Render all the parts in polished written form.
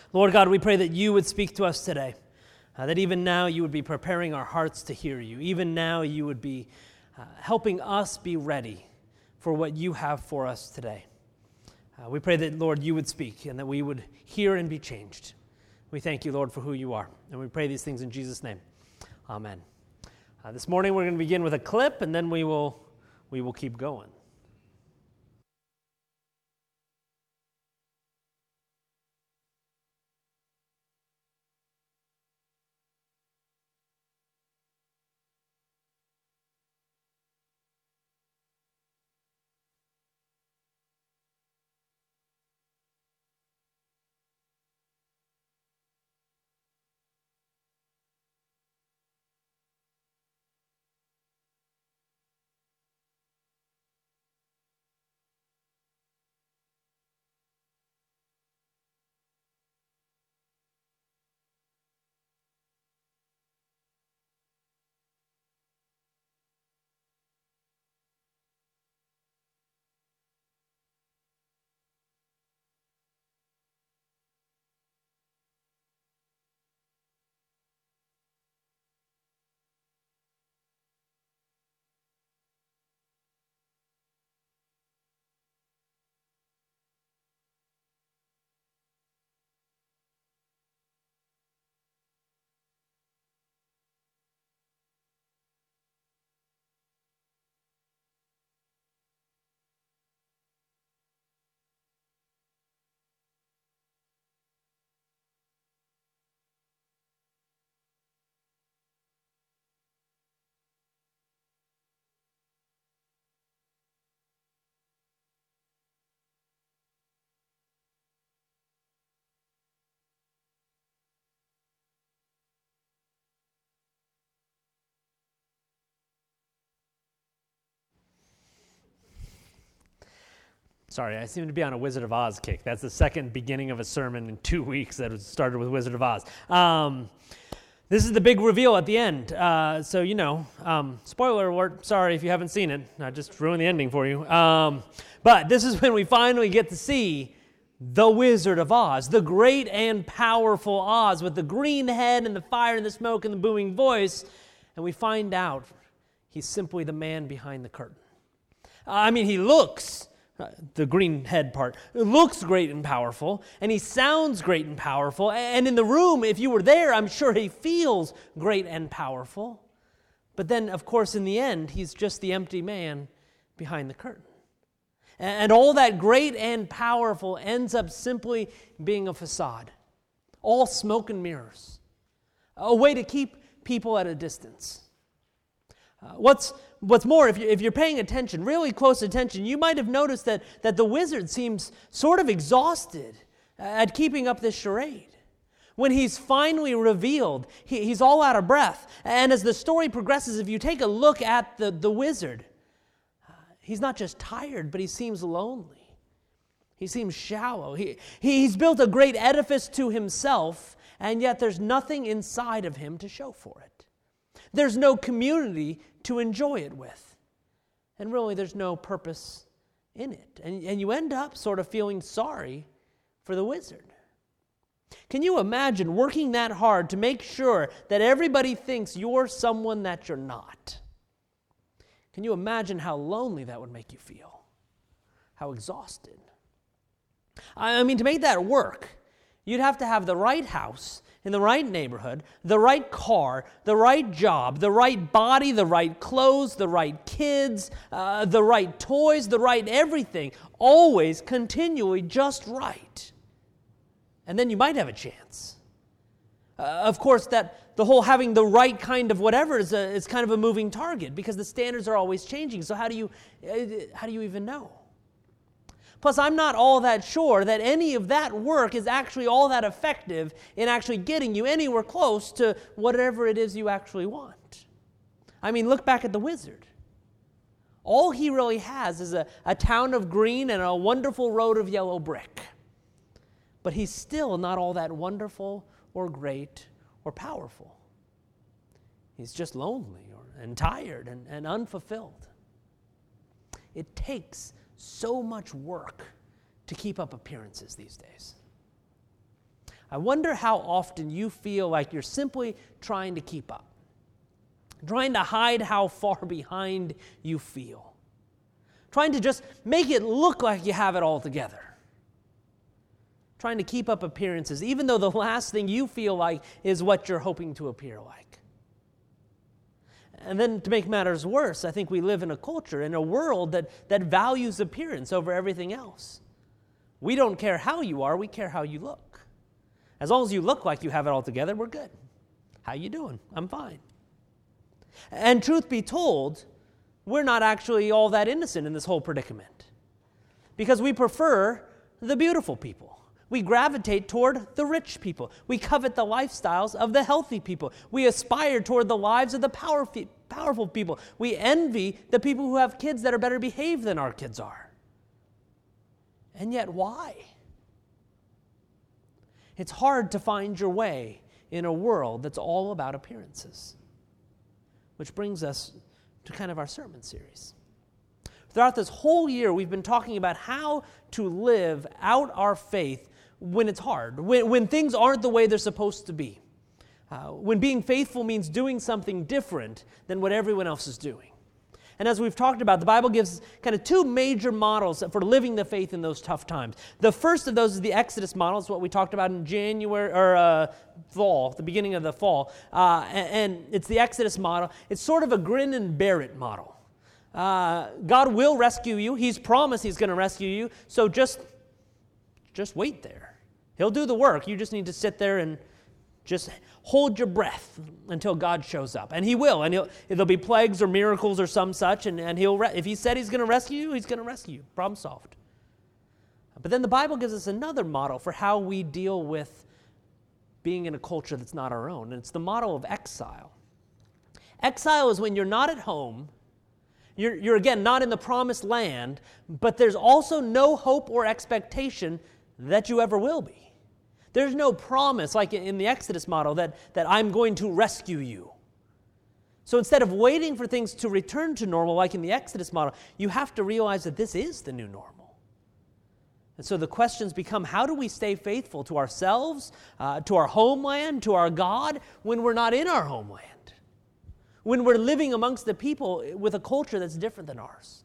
Lord God, we pray that you would speak to us today, that even now you would be preparing our hearts to hear you. Even now you would be helping us be ready for what you have for us today. We pray that, Lord, you would speak and that we would hear and be changed. We thank you, Lord, for who you are. And we pray these things in Jesus' name. Amen. This morning we're going to begin with a clip, and then we will keep going. Sorry, I seem to be on a Wizard of Oz kick. That's the second beginning of a sermon in 2 weeks that was started with Wizard of Oz. This is the big reveal at the end. Spoiler alert, sorry if you haven't seen it. I just ruined the ending for you. But this is when we finally get to see the Wizard of Oz, the great and powerful Oz with the green head and the fire and the smoke and the booming voice. And we find out he's simply the man behind the curtain. He looks... the green head part, it looks great and powerful, and he sounds great and powerful, and in the room, if you were there, I'm sure he feels great and powerful. But then, of course, in the end, he's just the empty man behind the curtain. And all that great and powerful ends up simply being a facade, all smoke and mirrors, a way to keep people at a distance. What's more, if you're paying attention, really close attention, you might have noticed that the wizard seems sort of exhausted at keeping up this charade. When he's finally revealed, he's all out of breath. And as the story progresses, if you take a look at the wizard, he's not just tired, but he seems lonely. He seems shallow. He's built a great edifice to himself, and yet there's nothing inside of him to show for it. There's no community to enjoy it with. And really, there's no purpose in it. And you end up sort of feeling sorry for the wizard. Can you imagine working that hard to make sure that everybody thinks you're someone that you're not? Can you imagine how lonely that would make you feel? How exhausted? To make that work, you'd have to have the right house, in the right neighborhood, the right car, the right job, the right body, the right clothes, the right kids, the right toys, the right everything, always continually just right. And then you might have a chance. Of course, that the whole having the right kind of whatever is kind of a moving target because the standards are always changing. So how do you even know? Plus, I'm not all that sure that any of that work is actually all that effective in actually getting you anywhere close to whatever it is you actually want. Look back at the wizard. All he really has is a town of green and a wonderful road of yellow brick. But he's still not all that wonderful or great or powerful. He's just lonely and tired and unfulfilled. It takes so much work to keep up appearances these days. I wonder how often you feel like you're simply trying to keep up, trying to hide how far behind you feel, trying to just make it look like you have it all together, trying to keep up appearances, even though the last thing you feel like is what you're hoping to appear like. And then to make matters worse, I think we live in a culture, in a world that values appearance over everything else. We don't care how you are, we care how you look. As long as you look like you have it all together, we're good. How you doing? I'm fine. And truth be told, we're not actually all that innocent in this whole predicament, because we prefer the beautiful people. We gravitate toward the rich people. We covet the lifestyles of the healthy people. We aspire toward the lives of the powerful people. We envy the people who have kids that are better behaved than our kids are. And yet, why? It's hard to find your way in a world that's all about appearances. Which brings us to kind of our sermon series. Throughout this whole year, we've been talking about how to live out our faith when it's hard, when things aren't the way they're supposed to be, when being faithful means doing something different than what everyone else is doing. And as we've talked about, the Bible gives kind of two major models for living the faith in those tough times. The first of those is the Exodus model. It's what we talked about in January or fall, the beginning of the fall. And it's the Exodus model. It's sort of a grin and bear it model. God will rescue you. He's promised He's going to rescue you. So just wait there. He'll do the work. You just need to sit there and just hold your breath until God shows up. And He will. And there'll be plagues or miracles or some such. And if He said He's going to rescue you, He's going to rescue you. Problem solved. But then the Bible gives us another model for how we deal with being in a culture that's not our own. And it's the model of exile. Exile is when you're not at home. You're again not in the promised land, but there's also no hope or expectation that you ever will be. There's no promise, like in the Exodus model, that I'm going to rescue you. So instead of waiting for things to return to normal, like in the Exodus model, you have to realize that this is the new normal. And so the questions become, how do we stay faithful to ourselves, to our homeland, to our God, when we're not in our homeland? When we're living amongst the people with a culture that's different than ours.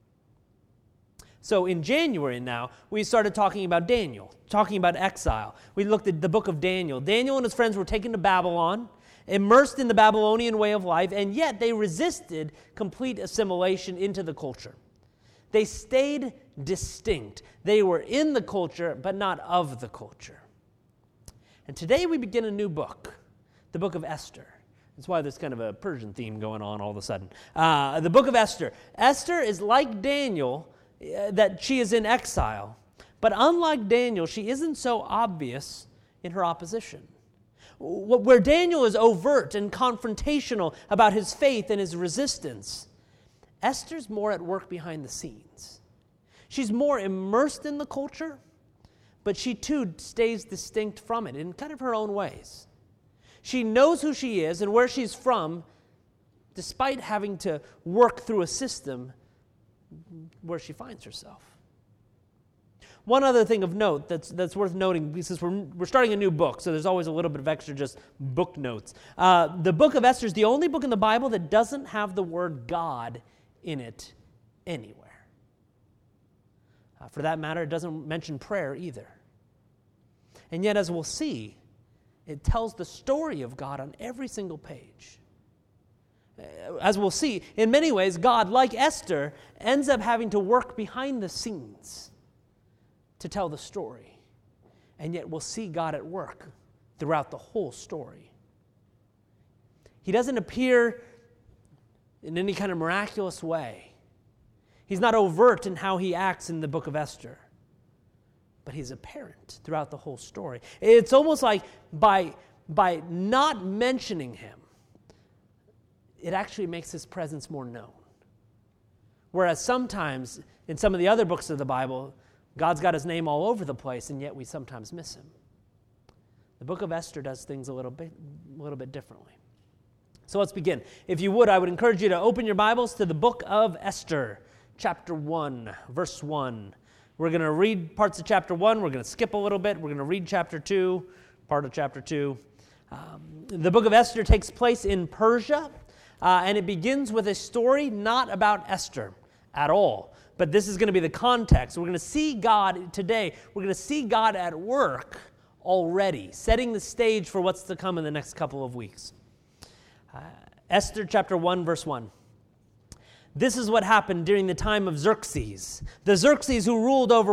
So in January now, we started talking about Daniel, talking about exile. We looked at the book of Daniel. Daniel and his friends were taken to Babylon, immersed in the Babylonian way of life, and yet they resisted complete assimilation into the culture. They stayed distinct. They were in the culture, but not of the culture. And today we begin a new book, the book of Esther. That's why there's kind of a Persian theme going on all of a sudden. The book of Esther. Esther is like Daniel, that she is in exile. But unlike Daniel, she isn't so obvious in her opposition. Where Daniel is overt and confrontational about his faith and his resistance, Esther's more at work behind the scenes. She's more immersed in the culture, but she too stays distinct from it in kind of her own ways. She knows who she is and where she's from, despite having to work through a system where she finds herself. One other thing of note that's worth noting, because we're starting a new book, so there's always a little bit of extra just book notes. The book of Esther is the only book in the Bible that doesn't have the word God in it anywhere. For that matter, it doesn't mention prayer either. And yet, as we'll see, it tells the story of God on every single page. As we'll see, in many ways, God, like Esther, ends up having to work behind the scenes to tell the story. And yet we'll see God at work throughout the whole story. He doesn't appear in any kind of miraculous way. He's not overt in how he acts in the book of Esther. But he's apparent throughout the whole story. It's almost like by not mentioning him, it actually makes his presence more known. Whereas sometimes, in some of the other books of the Bible, God's got his name all over the place, and yet we sometimes miss him. The book of Esther does things a little bit differently. So let's begin. If you would, I would encourage you to open your Bibles to the book of Esther, chapter 1, verse 1. We're going to read parts of chapter 1. We're going to skip a little bit. We're going to read chapter 2. part of chapter 2. The book of Esther takes place in Persia, and it begins with a story not about Esther at all. But this is going to be the context. We're going to see God today. We're going to see God at work already, setting the stage for what's to come in the next couple of weeks. Esther chapter 1, verse 1. This is what happened during the time of Xerxes. The Xerxes who ruled over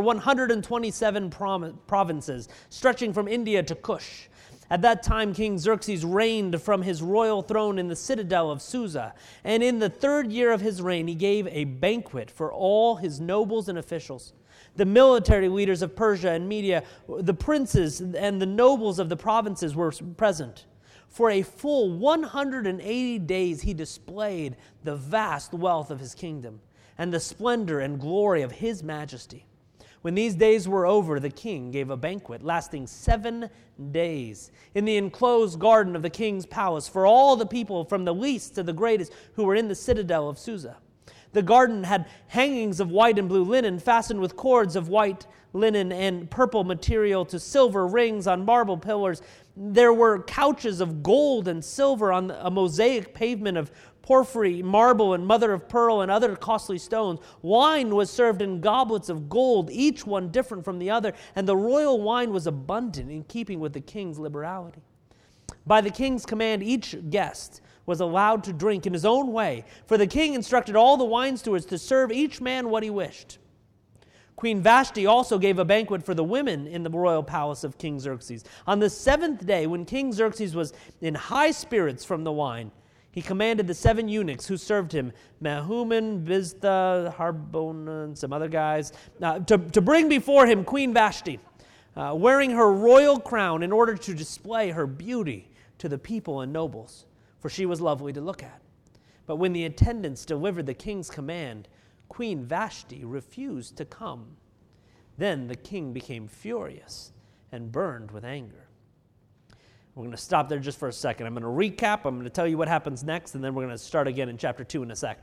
127 provinces, stretching from India to Cush. At that time, King Xerxes reigned from his royal throne in the citadel of Susa. And in the 3rd year of his reign, he gave a banquet for all his nobles and officials. The military leaders of Persia and Media, the princes and the nobles of the provinces were present. For a full 180 days, he displayed the vast wealth of his kingdom and the splendor and glory of his majesty. When these days were over, the king gave a banquet lasting 7 days in the enclosed garden of the king's palace for all the people from the least to the greatest who were in the citadel of Susa. The garden had hangings of white and blue linen fastened with cords of white linen and purple material to silver rings on marble pillars. There were couches of gold and silver on a mosaic pavement of porphyry, marble, and mother of pearl, and other costly stones. Wine was served in goblets of gold, each one different from the other, and the royal wine was abundant in keeping with the king's liberality. By the king's command, each guest was allowed to drink in his own way, for the king instructed all the wine stewards to serve each man what he wished. Queen Vashti also gave a banquet for the women in the royal palace of King Xerxes. On the 7th day, when King Xerxes was in high spirits from the wine, he commanded the 7 eunuchs who served him, Mehuman, Biztha, Harbona, and some other guys, to bring before him Queen Vashti, wearing her royal crown in order to display her beauty to the people and nobles, for she was lovely to look at. But when the attendants delivered the king's command, Queen Vashti refused to come. Then the king became furious and burned with anger. We're going to stop there just for a second. I'm going to recap. I'm going to tell you what happens next, and then we're going to start again in chapter 2 in a sec.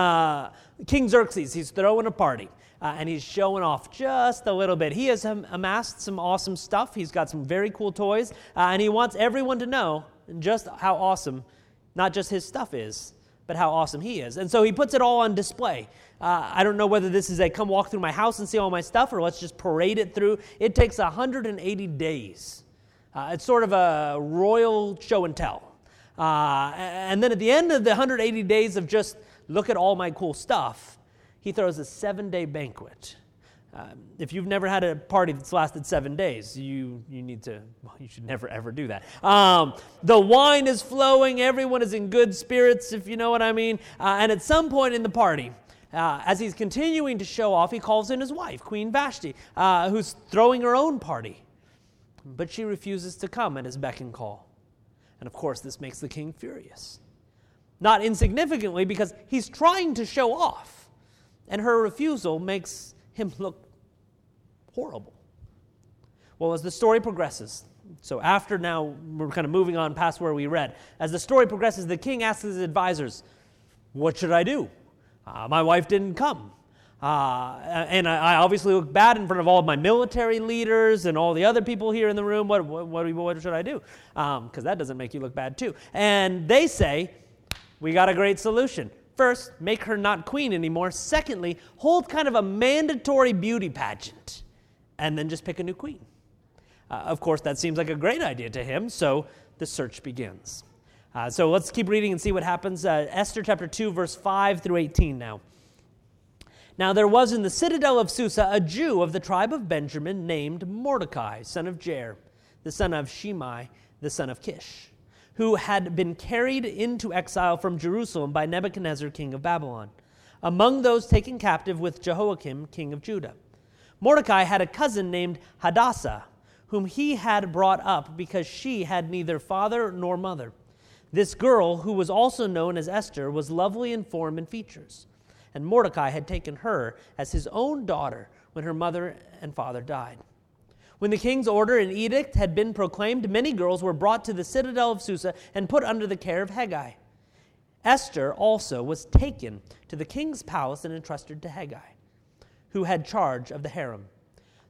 King Xerxes, he's throwing a party, and he's showing off just a little bit. He has amassed some awesome stuff. He's got some very cool toys, and he wants everyone to know just how awesome not just his stuff is, but how awesome he is. And so he puts it all on display. I don't know whether this is a come walk through my house and see all my stuff, or let's just parade it through. It takes 180 days. It's sort of a royal show and tell. And then at the end of the 180 days of just look at all my cool stuff, he throws a 7-day banquet. If you've never had a party that's lasted 7 days, you should never ever do that. The wine is flowing, everyone is in good spirits, if you know what I mean. And at some point in the party, as he's continuing to show off, he calls in his wife, Queen Vashti, who's throwing her own party. But she refuses to come at his beck and call. And of course, this makes the king furious. Not insignificantly, because he's trying to show off. And her refusal makes him look horrible. Well, as the story progresses, so after now we're kind of moving on past where we read. As the story progresses, the king asks his advisors, what should I do? My wife didn't come. And I obviously look bad in front of all of my military leaders and all the other people here in the room. What should I do? Because that doesn't make you look bad too. And they say, we got a great solution. First, make her not queen anymore. Secondly, hold kind of a mandatory beauty pageant. And then just pick a new queen. Of course, that seems like a great idea to him, so the search begins. So let's keep reading and see what happens. Esther chapter 2, verse 5 through 18 now. Now there was in the citadel of Susa a Jew of the tribe of Benjamin named Mordecai, son of Jair, the son of Shimei, the son of Kish, who had been carried into exile from Jerusalem by Nebuchadnezzar, king of Babylon, among those taken captive with Jehoiakim, king of Judah. Mordecai had a cousin named Hadassah, whom he had brought up because she had neither father nor mother. This girl, who was also known as Esther, was lovely in form and features. And Mordecai had taken her as his own daughter when her mother and father died. When the king's order and edict had been proclaimed, many girls were brought to the citadel of Susa and put under the care of Hegai. Esther also was taken to the king's palace and entrusted to Hegai, who had charge of the harem.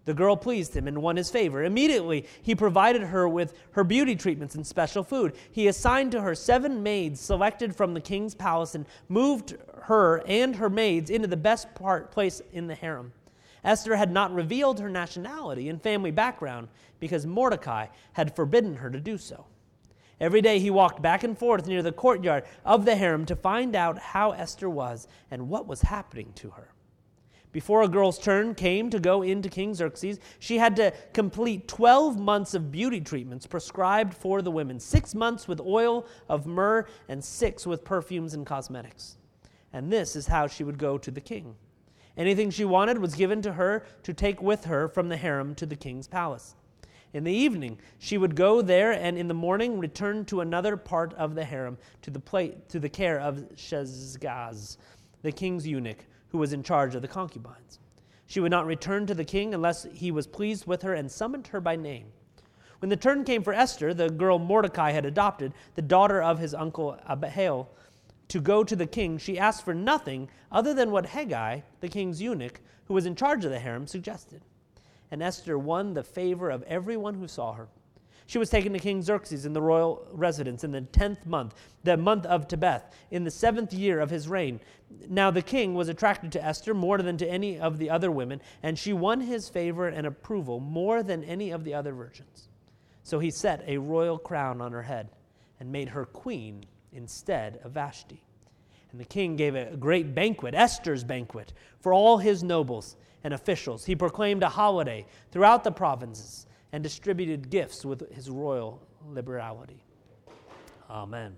The girl pleased him and won his favor. Immediately, he provided her with her beauty treatments and special food. He assigned to her 7 maids selected from the king's palace and moved her and her maids into the best place in the harem. Esther had not revealed her nationality and family background because Mordecai had forbidden her to do so. Every day he walked back and forth near the courtyard of the harem to find out how Esther was and what was happening to her. Before a girl's turn came to go into King Xerxes, she had to complete 12 months of beauty treatments prescribed for the women, 6 months with oil of myrrh and 6 with perfumes and cosmetics. And this is how she would go to the king. Anything she wanted was given to her to take with her from the harem to the king's palace. In the evening, she would go there, and in the morning return to another part of the harem to the care of Sheshgaz, the king's eunuch, who was in charge of the concubines. She would not return to the king unless he was pleased with her and summoned her by name. When the turn came for Esther, the girl Mordecai had adopted, the daughter of his uncle Abihail, to go to the king, she asked for nothing other than what Hegai, the king's eunuch, who was in charge of the harem, suggested. And Esther won the favor of everyone who saw her. She was taken to King Xerxes in the royal residence in the 10th month, the month of Tebeth, in the 7th year of his reign. Now the king was attracted to Esther more than to any of the other women, and she won his favor and approval more than any of the other virgins. So he set a royal crown on her head and made her queen instead of Vashti. And the king gave a great banquet, Esther's banquet, for all his nobles and officials. He proclaimed a holiday throughout the provinces and distributed gifts with his royal liberality. Amen.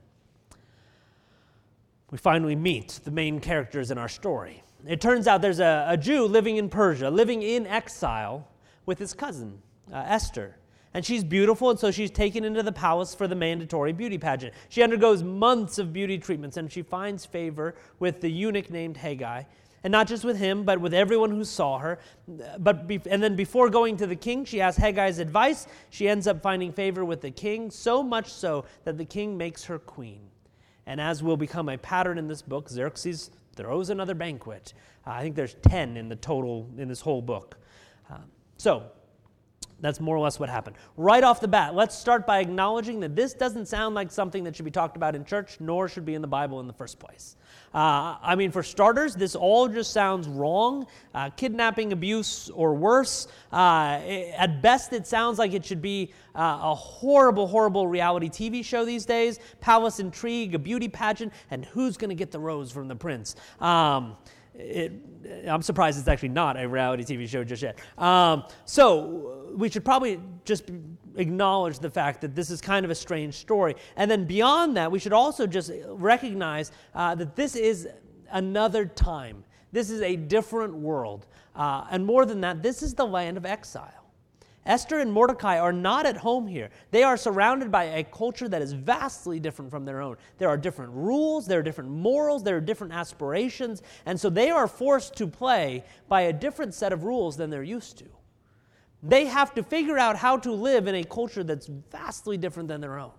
We finally meet the main characters in our story. It turns out there's a Jew living in Persia, living in exile with his cousin, Esther. And she's beautiful, and so she's taken into the palace for the mandatory beauty pageant. She undergoes months of beauty treatments, and she finds favor with the eunuch named Hegai. And not just with him, but with everyone who saw her. And then before going to the king, she asks Hegai's advice. She ends up finding favor with the king, so much so that the king makes her queen. And as will become a pattern in this book, Xerxes throws another banquet. I think there's 10 in the total in this whole book. So that's more or less what happened. Right off the bat, let's start by acknowledging that this doesn't sound like something that should be talked about in church, nor should be in the Bible in the first place. For starters, this all just sounds wrong. Kidnapping, abuse, or worse. At best, it sounds like it should be a horrible, horrible reality TV show these days. Palace intrigue, a beauty pageant, and who's going to get the rose from the prince? I'm surprised it's actually not a reality TV show just yet. So we should probably just acknowledge the fact that this is kind of a strange story. And then beyond that, we should also just recognize that this is another time. This is a different world. And more than that, this is the land of exile. Esther and Mordecai are not at home here. They are surrounded by a culture that is vastly different from their own. There are different rules, there are different morals, there are different aspirations, and so they are forced to play by a different set of rules than they're used to. They have to figure out how to live in a culture that's vastly different than their own.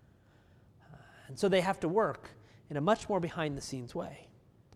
And so they have to work in a much more behind-the-scenes way.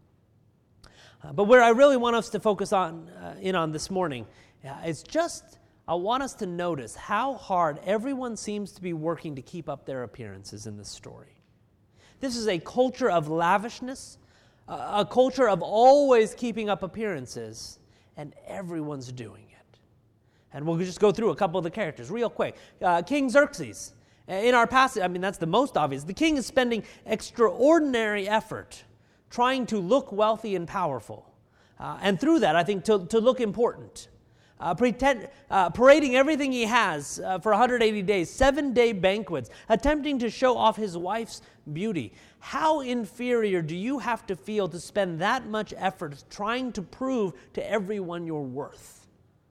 But where I really want us to focus on this morning is just I want us to notice how hard everyone seems to be working to keep up their appearances in this story. This is a culture of lavishness, a culture of always keeping up appearances, and everyone's doing it. And we'll just go through a couple of the characters real quick. King Xerxes. In our passage, that's the most obvious. The king is spending extraordinary effort trying to look wealthy and powerful. And through that, I think, to look important. Parading everything he has for 180 days, 7-day banquets, attempting to show off his wife's beauty. How inferior do you have to feel to spend that much effort trying to prove to everyone your worth?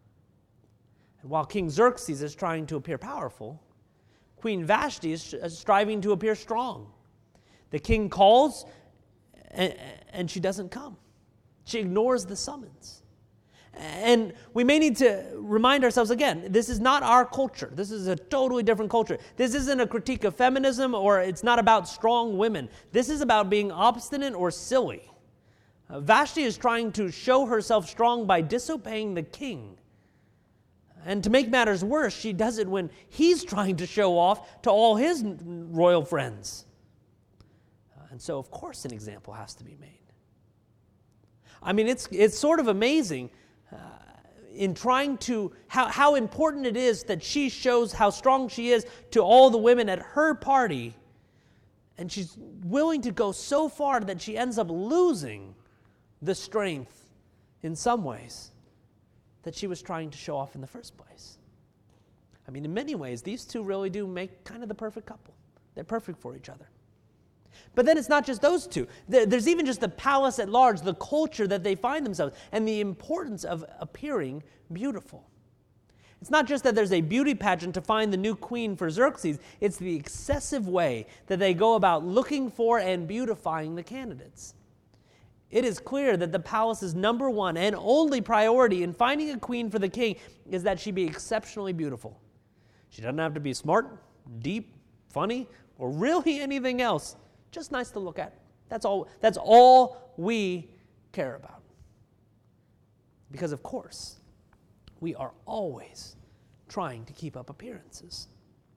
And while King Xerxes is trying to appear powerful, Queen Vashti is striving to appear strong. The king calls, and she doesn't come. She ignores the summons. And we may need to remind ourselves again, this is not our culture. This is a totally different culture. This isn't a critique of feminism, or it's not about strong women. This is about being obstinate or silly. Vashti is trying to show herself strong by disobeying the king. And to make matters worse, she does it when he's trying to show off to all his royal friends. And so, of course, an example has to be made. I mean, it's sort of amazing in trying to, how important it is that she shows how strong she is to all the women at her party. And she's willing to go so far that she ends up losing the strength in some ways that she was trying to show off in the first place. I mean, in many ways, these two really do make kind of the perfect couple. They're perfect for each other. But then it's not just those two. There's even just the palace at large, the culture that they find themselves, and the importance of appearing beautiful. It's not just that there's a beauty pageant to find the new queen for Xerxes. It's the excessive way that they go about looking for and beautifying the candidates. It is clear that the palace's number one and only priority in finding a queen for the king is that she be exceptionally beautiful. She doesn't have to be smart, deep, funny, or really anything else. Just nice to look at. That's all we care about. Because, of course, we are always trying to keep up appearances.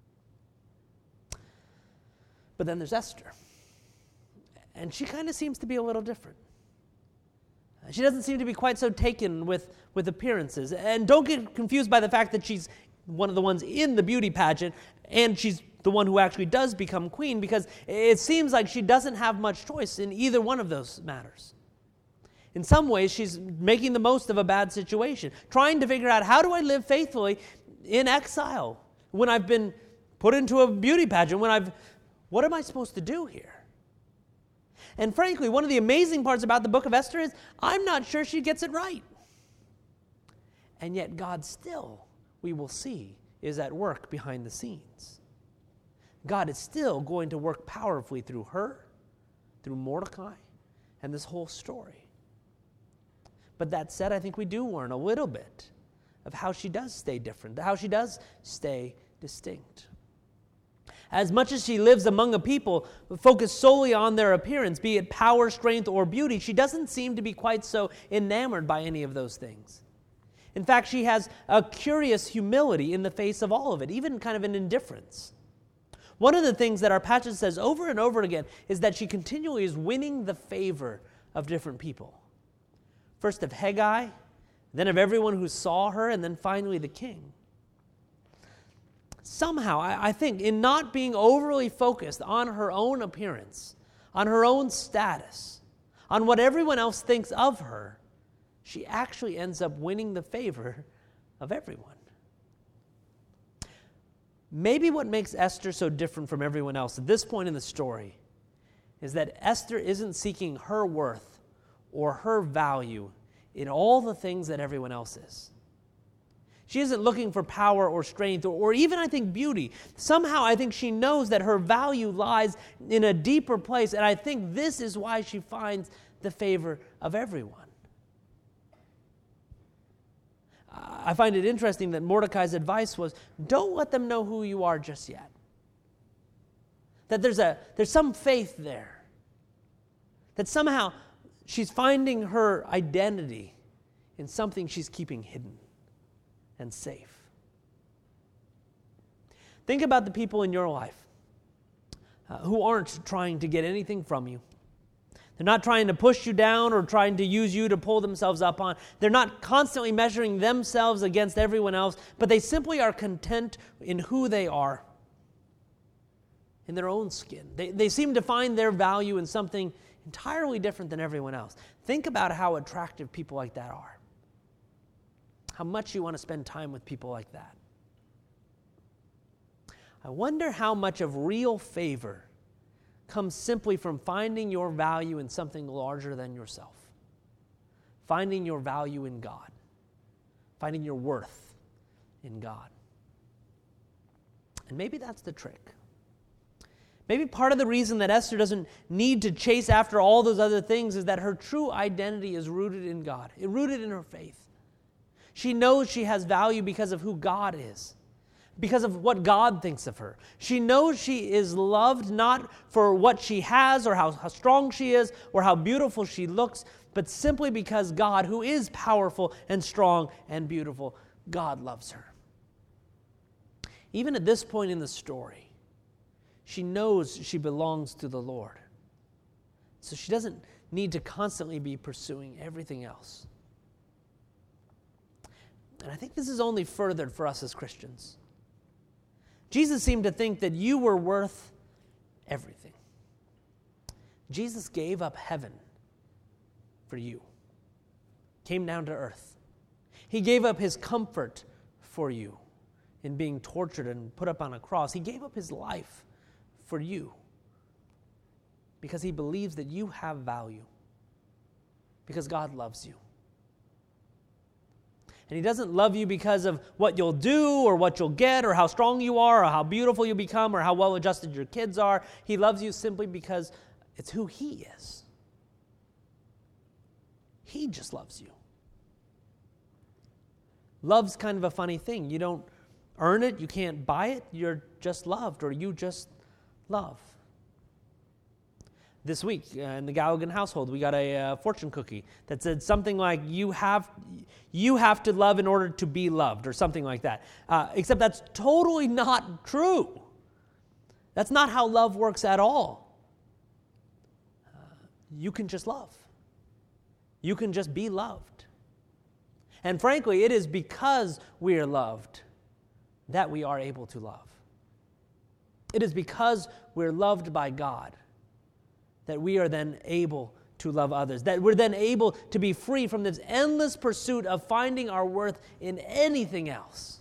But then there's Esther. And she kind of seems to be a little different. She doesn't seem to be quite so taken with appearances. And don't get confused by the fact that she's one of the ones in the beauty pageant and she's the one who actually does become queen, because it seems like she doesn't have much choice in either one of those matters. In some ways, she's making the most of a bad situation, trying to figure out, how do I live faithfully in exile when I've been put into a beauty pageant, what am I supposed to do here? And frankly, one of the amazing parts about the book of Esther is I'm not sure she gets it right. And yet God still, we will see, is at work behind the scenes. God is still going to work powerfully through her, through Mordecai, and this whole story. But that said, I think we do learn a little bit of how she does stay different, how she does stay distinct. As much as she lives among a people focused solely on their appearance, be it power, strength, or beauty, she doesn't seem to be quite so enamored by any of those things. In fact, she has a curious humility in the face of all of it, even kind of an indifference. One of the things that our passage says over and over again is that she continually is winning the favor of different people. First of Haggai, then of everyone who saw her, and then finally the king. Somehow, I think, in not being overly focused on her own appearance, on her own status, on what everyone else thinks of her, she actually ends up winning the favor of everyone. Maybe what makes Esther so different from everyone else at this point in the story is that Esther isn't seeking her worth or her value in all the things that everyone else is. She isn't looking for power or strength or even, I think, beauty. Somehow, I think she knows that her value lies in a deeper place, and I think this is why she finds the favor of everyone. I find it interesting that Mordecai's advice was, don't let them know who you are just yet. That there's some faith there. That somehow she's finding her identity in something she's keeping hidden and safe. Think about the people in your life who aren't trying to get anything from you. They're not trying to push you down or trying to use you to pull themselves up on. They're not constantly measuring themselves against everyone else, but they simply are content in who they are, in their own skin. They seem to find their value in something entirely different than everyone else. Think about how attractive people like that are. How much you want to spend time with people like that. I wonder how much of real favor comes simply from finding your value in something larger than yourself. Finding your value in God. Finding your worth in God. And maybe that's the trick. Maybe part of the reason that Esther doesn't need to chase after all those other things is that her true identity is rooted in God, rooted in her faith. She knows she has value because of who God is, because of what God thinks of her. She knows she is loved not for what she has or how strong she is or how beautiful she looks, but simply because God, who is powerful and strong and beautiful, God loves her. Even at this point in the story, she knows she belongs to the Lord. So she doesn't need to constantly be pursuing everything else. And I think this is only furthered for us as Christians. Jesus seemed to think that you were worth everything. Jesus gave up heaven for you. Came down to earth. He gave up his comfort for you in being tortured and put up on a cross. He gave up his life for you because he believes that you have value, because God loves you. And he doesn't love you because of what you'll do or what you'll get or how strong you are or how beautiful you become or how well-adjusted your kids are. He loves you simply because it's who he is. He just loves you. Love's kind of a funny thing. You don't earn it. You can't buy it. You're just loved, or you just love. This week in the Galligan household, we got a fortune cookie that said something like, you have to love in order to be loved, or something like that. Except that's totally not true. That's not how love works at all. You can just love. You can just be loved. And frankly, it is because we are loved that we are able to love. It is because we're loved by God that we are then able to love others, that we're then able to be free from this endless pursuit of finding our worth in anything else.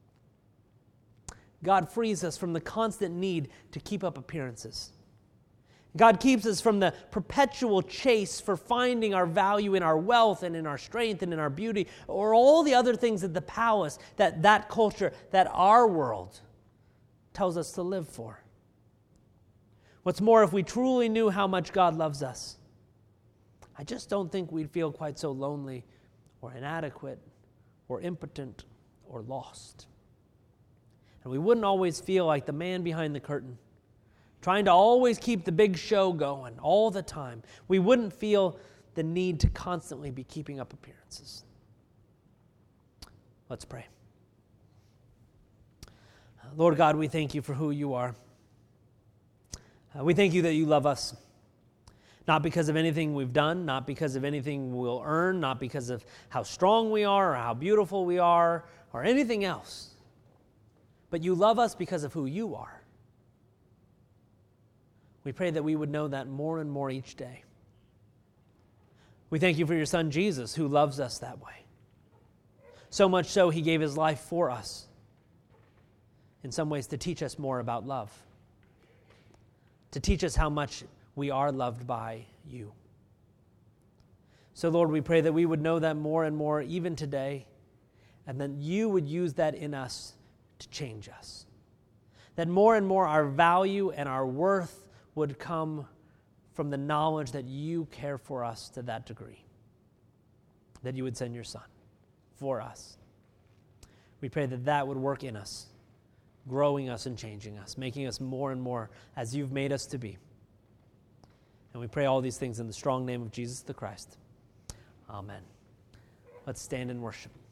God frees us from the constant need to keep up appearances. God keeps us from the perpetual chase for finding our value in our wealth and in our strength and in our beauty, or all the other things that the palace, that culture, that our world tells us to live for. What's more, if we truly knew how much God loves us, I just don't think we'd feel quite so lonely or inadequate or impotent or lost. And we wouldn't always feel like the man behind the curtain, trying to always keep the big show going all the time. We wouldn't feel the need to constantly be keeping up appearances. Let's pray. Lord God, we thank you for who you are. We thank you that you love us, not because of anything we've done, not because of anything we'll earn, not because of how strong we are or how beautiful we are or anything else. But you love us because of who you are. We pray that we would know that more and more each day. We thank you for your Son, Jesus, who loves us that way. So much so, he gave his life for us, in some ways to teach us more about love, to teach us how much we are loved by you. So, Lord, we pray that we would know that more and more even today, and that you would use that in us to change us. That more and more our value and our worth would come from the knowledge that you care for us to that degree, that you would send your Son for us. We pray that that would work in us, growing us and changing us, making us more and more as you've made us to be. And we pray all these things in the strong name of Jesus the Christ. Amen. Let's stand and worship.